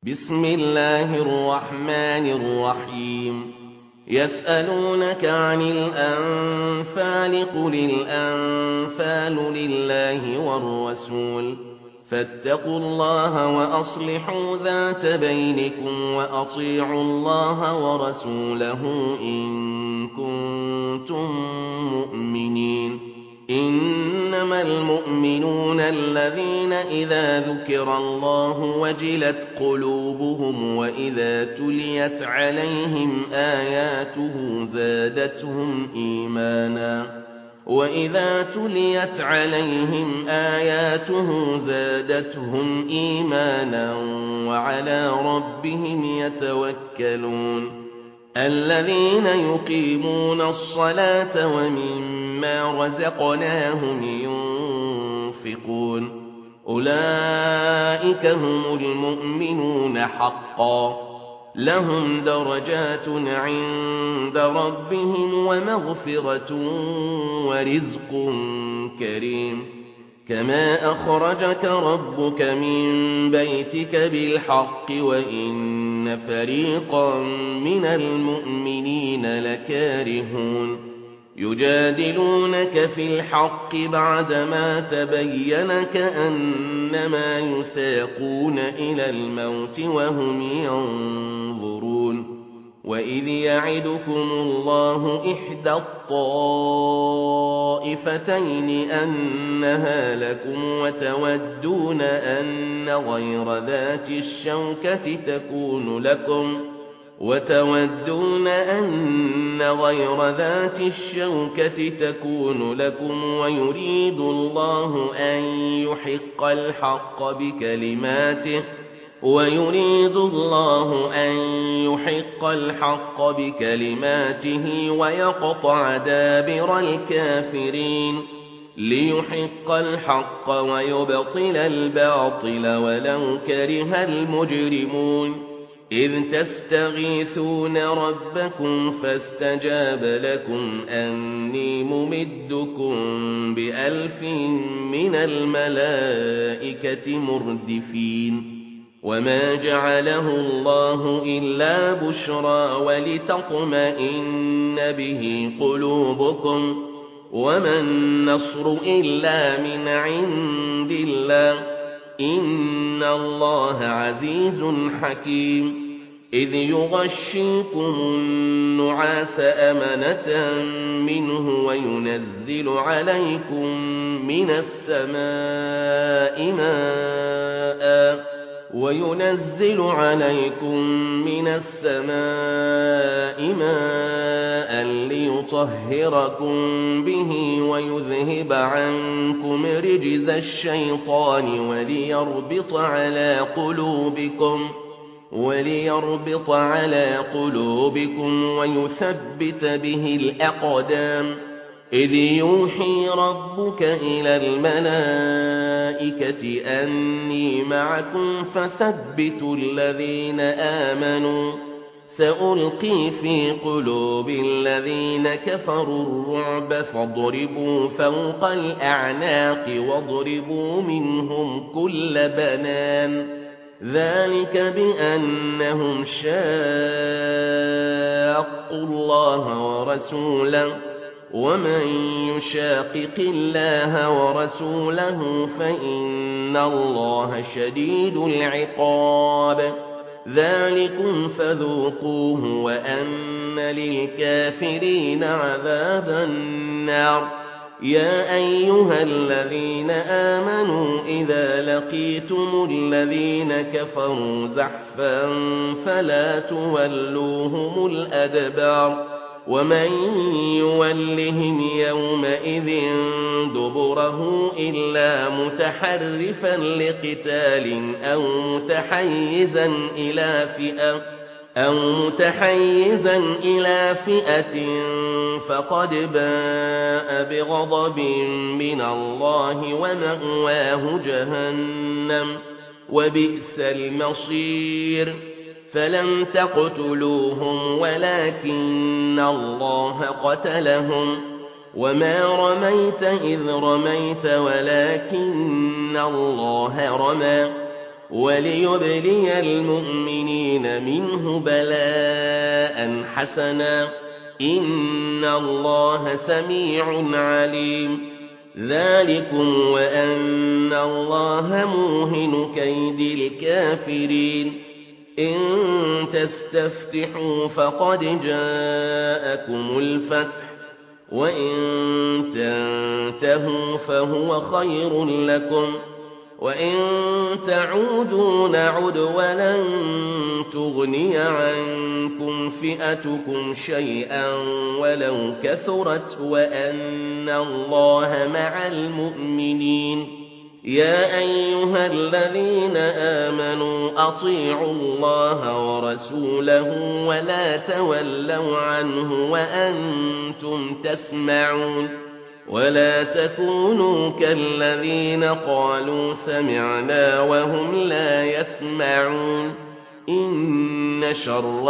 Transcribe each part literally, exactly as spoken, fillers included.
بسم الله الرحمن الرحيم يسألونك عن الأنفال قل الأنفال لله والرسول فاتقوا الله وأصلحوا ذات بينكم وأطيعوا الله ورسوله إن كنتم مؤمنين إنما المؤمنون الذين إذا ذكر الله وجلت قلوبهم وإذا تليت عليهم آياته زادتهم إيمانا وإذا تليت عليهم آياته زادتهم إيمانا وعلى ربهم يتوكلون الذين يقيمون الصلاة ومما رزقناهم ينفقون أولئك هم المؤمنون حقا لهم درجات عند ربهم ومغفرة ورزق كريم كما أخرجك ربك من بيتك بالحق وإن فريقا من المؤمنين لكارهون يجادلونك في الحق بعدما تبين كأنما يساقون إلى الموت وهم ينظرون وإذ يعدكم الله إحدى الطائفتين أنها لكم وتودون أن غير ذات الشوكة تكون لكم وتودون أن غير ذات الشوكة تكون لكم ويريد الله أن يحق الحق بكلماته ويريد الله أن يحق الحق بكلماته ويقطع دابر الكافرين ليحق الحق ويبطل الباطل ولو كره المجرمون إذ تستغيثون ربكم فاستجاب لكم أني ممدكم بألف من الملائكة مردفين وما جعله الله إلا بشرى ولتطمئن به قلوبكم وما النصر إلا من عند الله إن الله عزيز حكيم إذ يغشيكم النعاس أمنة منه وينزل عليكم من السماء ماء وينزل عليكم من السماء ماء ليطهركم به ويذهب عنكم رجز الشيطان وليربط على قلوبكم وليربط على قلوبكم ويثبت به الأقدام إذ يوحي ربك إلى الملائكة أني معكم فثبتوا الذين آمنوا سألقي في قلوب الذين كفروا الرعب فاضربوا فوق الأعناق واضربوا منهم كل بنان ذلك بأنهم شاقوا الله ورسوله ومن يشاقق الله ورسوله فإن الله شديد العقاب ذلكم فذوقوه وأن للكافرين عذاب النار يا أيها الذين آمنوا إذا لقيتم الذين كفروا زحفا فلا تولوهم الأدبار ومن يولهم يومئذ دبره إلا متحرفا لقتال أو متحيزا إلى فئة أو متحيزا إلى فئة فقد باء بغضب من الله ومأواه جهنم وبئس المصير فلم تقتلوهم ولكن الله قتلهم وما رميت إذ رميت ولكن الله رمى وليبلي المؤمنين منه بلاء حسنا إن الله سميع عليم ذلكم وأن الله موهن كيد الكافرين إن تستفتحوا فقد جاءكم الفتح وإن تنتهوا فهو خير لكم وإن تعودوا نعد ولن تغني عنكم فئتكم شيئا ولو كثرت وأن الله مع المؤمنين يا أيها الذين آمنوا أطيعوا الله ورسوله ولا تولوا عنه وأنتم تسمعون ولا تكونوا كالذين قالوا سمعنا وهم لا يسمعون إن شر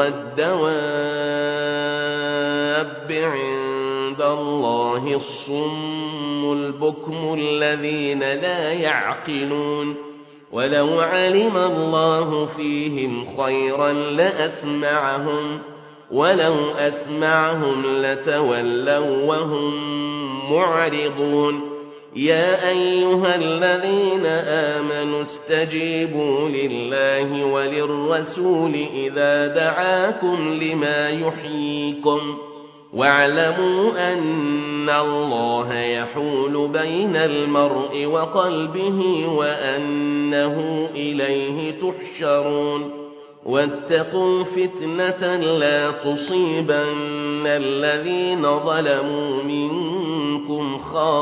الدواب عند الله الصم البكم الذين لا يعقلون ولو علم الله فيهم خيرا لأسمعهم ولو أسمعهم لتولوا وهم معرضون يا أيها الذين آمنوا استجيبوا لله وللرسول إذا دعاكم لما يحييكم واعلموا أن الله يحول بين المرء وقلبه وأنه إليه تحشرون واتقوا فتنة لا تصيبن الذين ظلموا منكم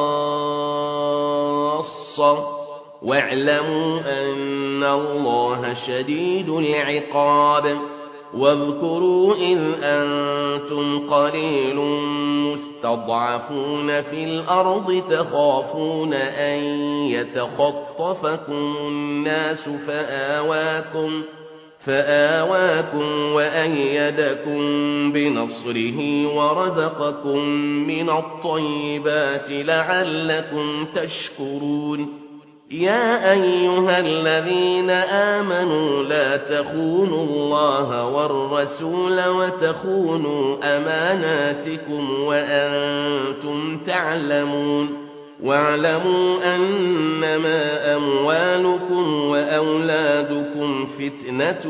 خاصة واعلموا أن الله شديد العقاب واذكروا إذ أنتم قليل مستضعفون في الأرض تخافون أن يتخطفكم الناس فآواكم فآواكم وأيدكم بنصره ورزقكم من الطيبات لعلكم تشكرون يا أيها الذين آمنوا لا تخونوا الله والرسول وتخونوا أماناتكم وأنتم تعلمون واعلموا أنما أموالكم وأولادكم فتنة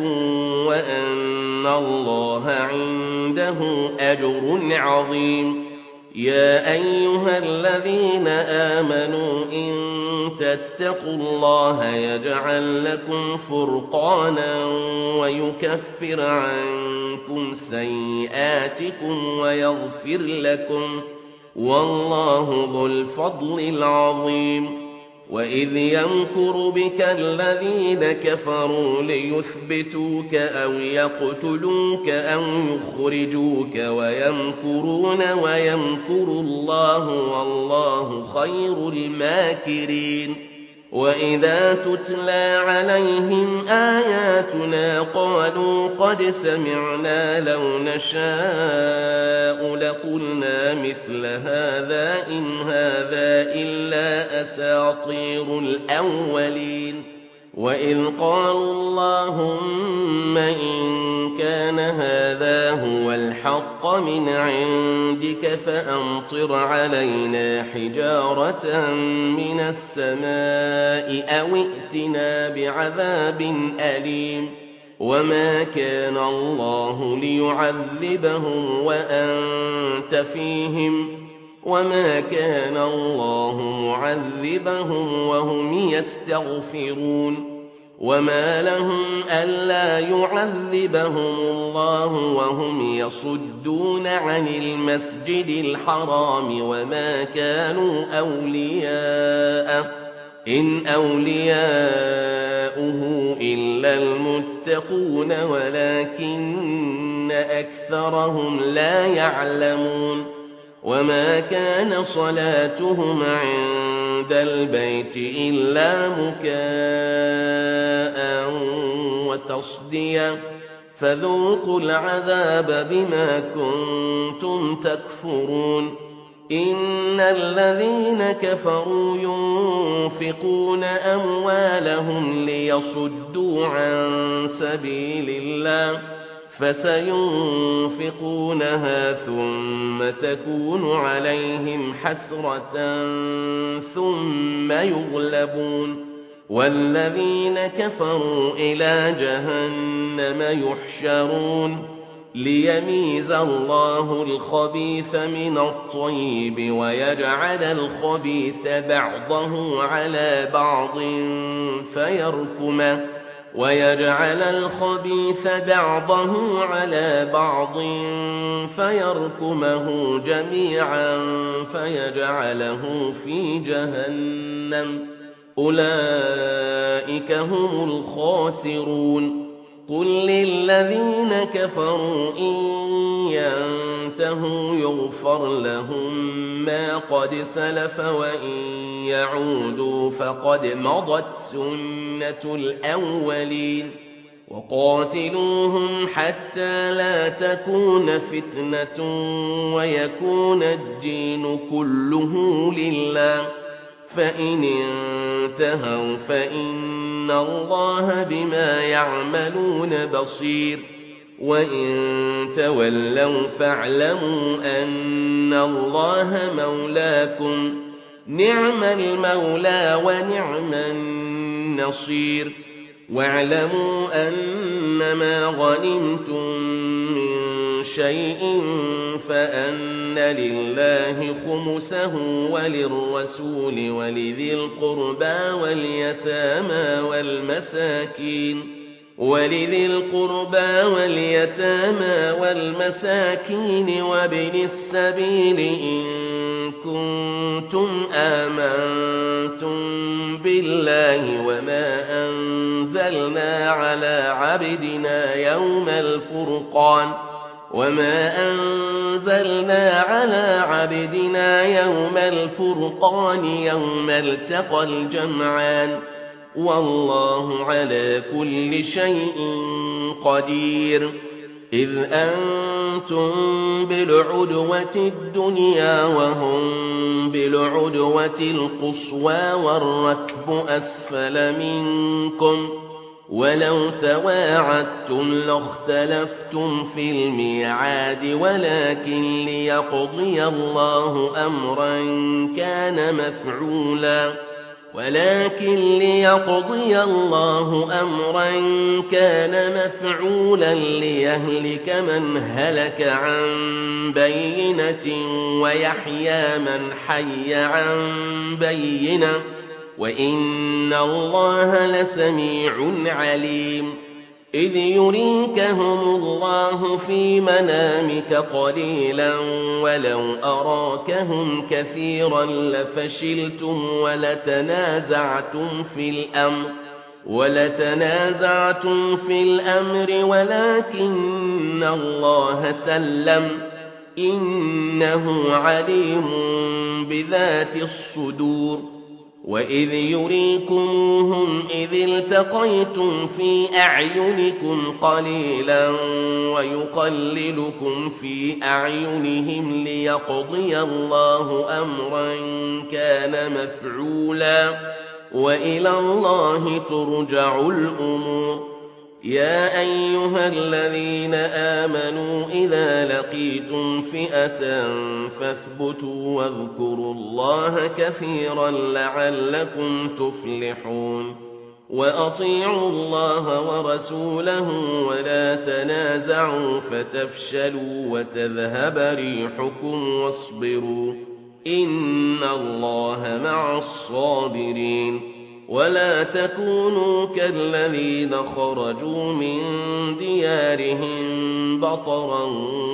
وأن الله عنده أجر عظيم يا أيها الذين آمنوا إن تتقوا الله يجعل لكم فرقانا ويكفر عنكم سيئاتكم ويغفر لكم والله ذو الفضل العظيم وإذ يمكر بك الذين كفروا ليثبتوك أو يقتلوك أو يخرجوك ويمكرون ويمكر الله والله خير الماكرين وإذا تتلى عليهم آياتنا قالوا قد سمعنا لو نشاء لقلنا مثل هذا إن هذا إلا أساطير الأولين وإذ قالوا اللهم إن كان هذا هو الحق من عندك فأمطر علينا حجارة من السماء أو ائتنا بعذاب أليم وما كان الله ليعذبهم وأنت فيهم وما كان الله معذبهم وهم يستغفرون وما لهم ألا يعذبهم الله وهم يصدون عن المسجد الحرام وما كانوا أولياءه إن أولياؤه إلا المتقون ولكن أكثرهم لا يعلمون وما كان صلاتهم عند البيت إلا مكاء وتصديا فذوقوا العذاب بما كنتم تكفرون إن الذين كفروا ينفقون أموالهم ليصدوا عن سبيل الله فسينفقونها ثم تكون عليهم حسرة ثم يغلبون والذين كفروا إلى جهنم يحشرون ليميز الله الخبيث من الطيب ويجعل الخبيث بعضه على بعض فيركمه ويجعل الخبيث بعضه على بعض فيركمه جميعا فيجعله في جهنم أولئك هم الخاسرون قل للذين كفروا إن ينتهوا يغفر لهم ما قد سلف وإن يعودوا فقد مضت سنة الأولين وقاتلوهم حتى لا تكون فتنة ويكون الدين كله لله فإن انتهوا فإن الله بما يعملون بصير وإن تولوا فاعلموا أن الله مولاكم نعم المولى ونعم النصير واعلموا أنما غنمتم من شيء فأن لله خمسه وللرسول ولذي القربى واليتامى والمساكين ولذي القربى واليتامى والمساكين وابن السبيل إن كنتم آمنتم بالله وما أنزلنا على عبدنا يوم الفرقان وما أنزلنا على عبدنا يوم الفرقان يوم التقى الجمعان والله على كل شيء قدير إذ أنتم بالعدوة الدنيا وهم بالعدوة القصوى والركب أسفل منكم ولو تواعدتم لاختلفتم في الميعاد ولكن ليقضي الله أمرا كان مفعولا ولكن ليقضي الله أمرا كان مفعولا ليهلك من هلك عن بينة ويحيى من حي عن بينة وإن الله لسميع عليم إذ يريكهم الله في منامك قليلا ولو أراكهم كثيرا لفشلتم ولتنازعتم في الأمر ولتنازعتم في الأمر ولكن الله سلم إنه عليم بذات الصدور وإذ يريكموهم إذ التقيتم في أعينكم قليلا ويقللكم في أعينهم ليقضي الله أمرا كان مفعولا وإلى الله ترجع الأمور يا أيها الذين آمنوا إذا لقيتم فئة فاثبتوا واذكروا الله كثيرا لعلكم تفلحون وأطيعوا الله ورسوله ولا تنازعوا فتفشلوا وتذهب ريحكم واصبروا إن الله مع الصابرين ولا تكونوا كالذين خرجوا من ديارهم بطرا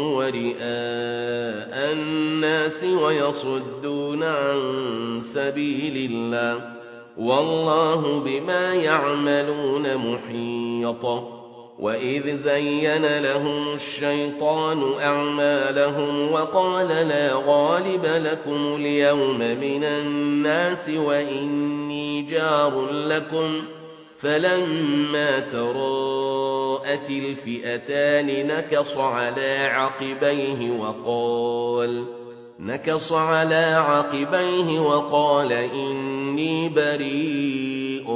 ورئاء الناس ويصدون عن سبيل الله والله بما يعملون محيط وإذ زين لهم الشيطان أعمالهم وقال لا غالب لكم اليوم من الناس وإني جار لكم فلما تراءت الفئتان نكص على عقبيه وقال نكص على عقبيه وقال إني بريء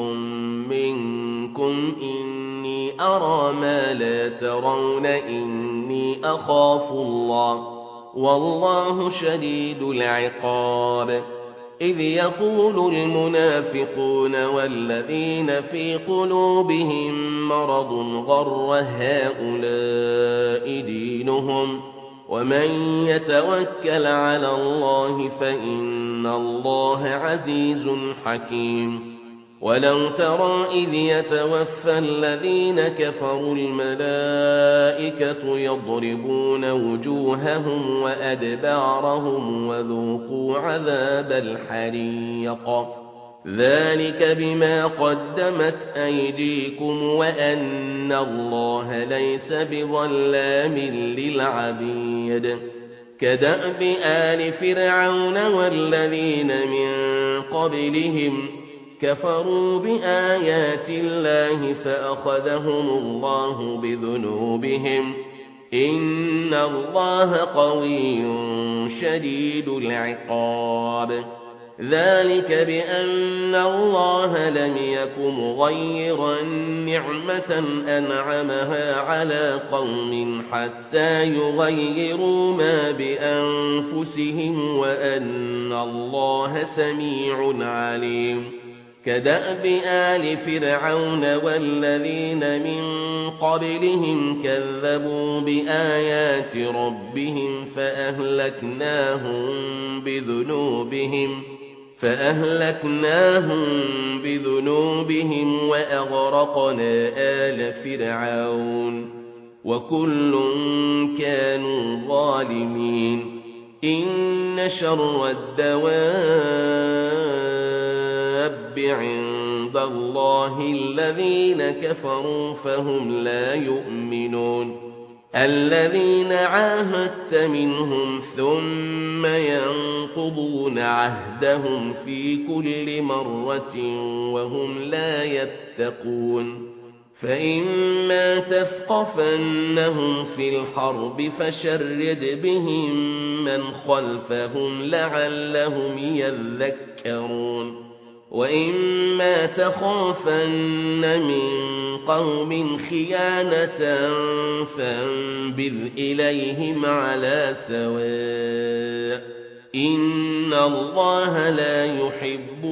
منكم إني أرى ما لا ترون إني أخاف الله والله شديد العقاب إذ يقول المنافقون والذين في قلوبهم مرض غر هؤلاء دينهم ومن يتوكل على الله فإن الله عزيز حكيم ولو ترى إذ يتوفى الذين كفروا الملائكة يضربون وجوههم وأدبارهم وذوقوا عذاب الحريق ذلك بما قدمت أيديكم وأن الله ليس بظلام للعبيد كدأب آل فرعون والذين من قبلهم كفروا بآيات الله فأخذهم الله بذنوبهم إن الله قوي شديد العقاب ذلك بأن الله لم يك مغيرا نعمة أنعمها على قوم حتى يغيروا ما بأنفسهم وأن الله سميع عليم كدأب آل فرعون والذين من قبلهم كذبوا بآيات ربهم فأهلكناهم بذنوبهم فأهلكناهم بذنوبهم وأغرقنا آل فرعون وكل كانوا ظالمين إن شر الدواب عند الله الذين كفروا فهم لا يؤمنون الذين عاهدت منهم ثم ينقضون عهدهم في كل مرة وهم لا يتقون فإما تثقفنهم في الحرب فشرد بهم من خلفهم لعلهم يذكرون وإما تخافن من قوم خيانة فانبذ إليهم على سواء إن الله لا يحب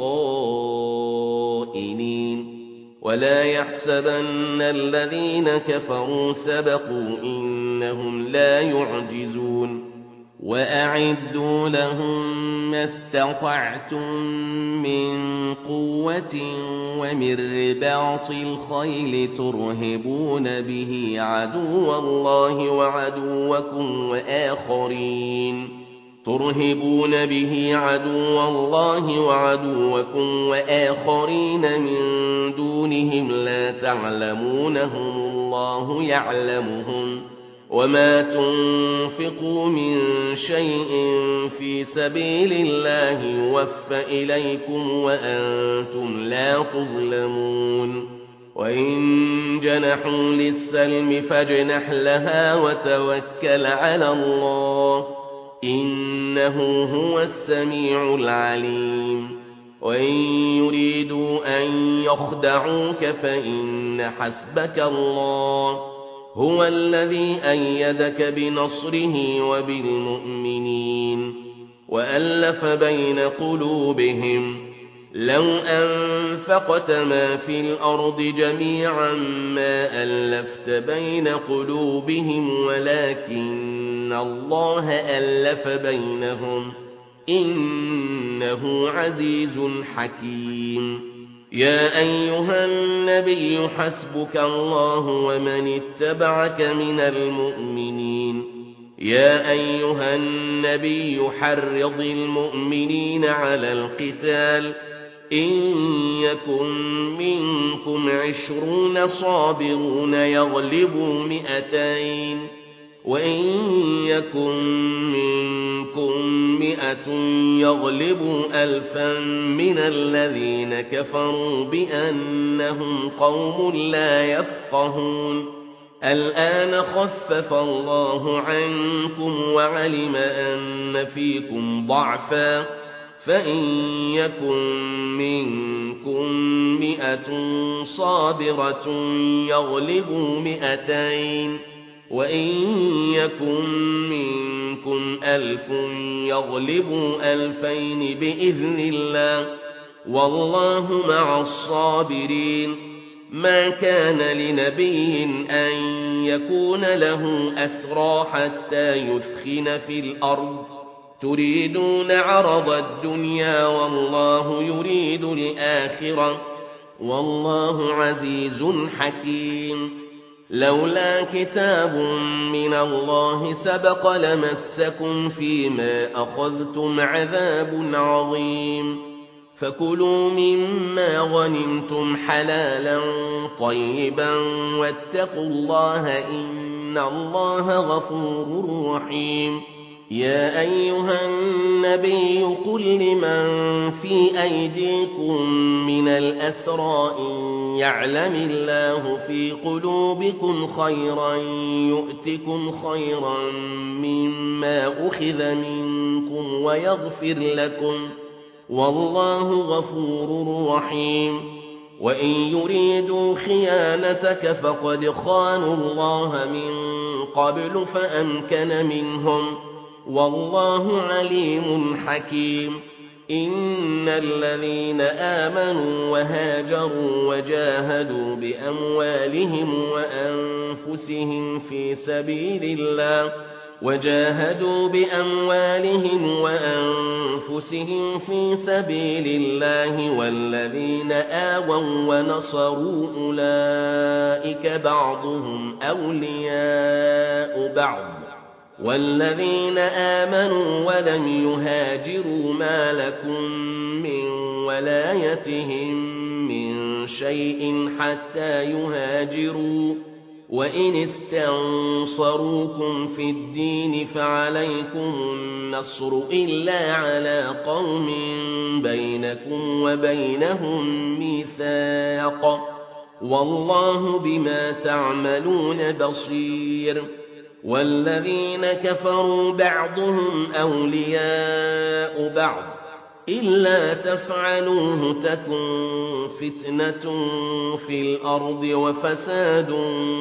الخائنين ولا يحسبن الذين كفروا سبقوا إنهم لا يعجزون وأعدوا لهم ما استطعتم من قوة ومن رباط الخيل ترهبون به عدو الله وعدوكم وآخرين ترهبون به عدو الله وعدوكم وآخرين من دونهم لا تعلمونهم الله يعلمهم وما تنفقوا من شيء في سبيل الله يوفى إليكم وأنتم لا تظلمون وإن جنحوا للسلم فاجنح لها وتوكل على الله إنه هو السميع العليم وإن يريدوا أن يخدعوك فإن حسبك الله هو الذي أيدك بنصره وبالمؤمنين وألف بين قلوبهم لو أنفقت ما في الأرض جميعا ما ألفت بين قلوبهم ولكن الله ألف بينهم إنه عزيز حكيم يا أيها النبي حسبك الله ومن اتبعك من المؤمنين يا أيها النبي حرض المؤمنين على القتال إن يكن منكم عشرون صابرون يغلبوا مئتين وإن يكن منكم مئة يغلبوا ألفا من الذين كفروا بأنهم قوم لا يفقهون الآن خفف الله عنكم وعلم أن فيكم ضعفا فإن يكن منكم مئة صابرة يغلبوا مئتين وإن يكن منكم ألف يغلبوا ألفين بإذن الله والله مع الصابرين. ما كان لنبي أن يكون له أسرى حتى يثخن في الأرض تريدون عرض الدنيا والله يريد الآخرة والله عزيز حكيم. لولا كتاب من الله سبق لمسكم فيما أخذتم عذاب عظيم فكلوا مما غنمتم حلالا طيبا واتقوا الله إن الله غفور رحيم. يا أيها النبي قل لمن في أيديكم من الأسرى إن يعلم الله في قلوبكم خيرا يؤتكم خيرا مما أخذ منكم ويغفر لكم والله غفور رحيم. وإن يريدوا خيانتك فقد خانوا الله من قبل فأمكن منهم والله عليم حكيم. إن الذين آمنوا وهاجروا وجاهدوا بأموالهم وأنفسهم في سبيل الله وجاهدوا بأموالهم وأنفسهم في سبيل الله والذين آووا ونصروا أولئك بعضهم أولياء بعض والذين آمنوا ولم يهاجروا ما لكم من ولايتهم من شيء حتى يهاجروا وإن استنصروكم في الدين فعليكم النصر إلا على قوم بينكم وبينهم ميثاق والله بما تعملون بصير. والذين كفروا بعضهم أولياء بعض إلا تفعلوه تكن فتنة في الأرض وفساد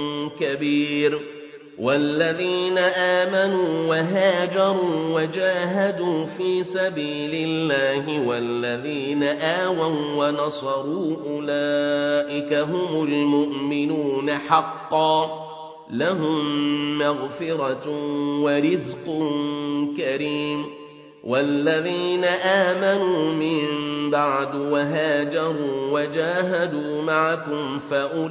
كبير. والذين آمنوا وهاجروا وجاهدوا في سبيل الله والذين آووا ونصروا أولئك هم المؤمنون حقا لهم مغفرة ورزق كريم. والذين آمنوا من بعد وهاجروا وجاهدوا معكم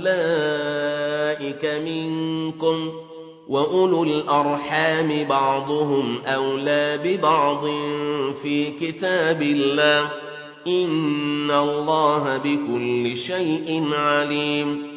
فأولئك منكم وأولو الأرحام بعضهم أولى ببعض في كتاب الله إن الله بكل شيء عليم.